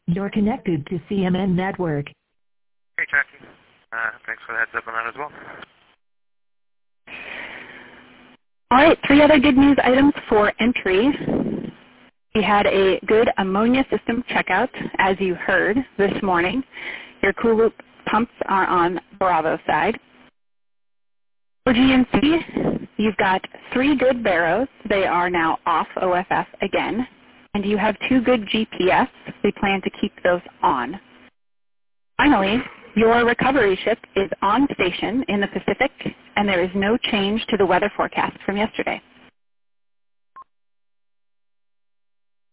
You're connected to CMN Network. Hey, Jackie. Thanks for the heads up on that as well. All right, 3 other good news items for entry. We had a good ammonia system checkout, as you heard this morning. Your cool loop pumps are on Bravo side. For GNC, you've got 3 good barrows. They are now off OFF again. And you have 2 good GPS. We plan to keep those on. Finally, your recovery ship is on station in the Pacific, and there is no change to the weather forecast from yesterday.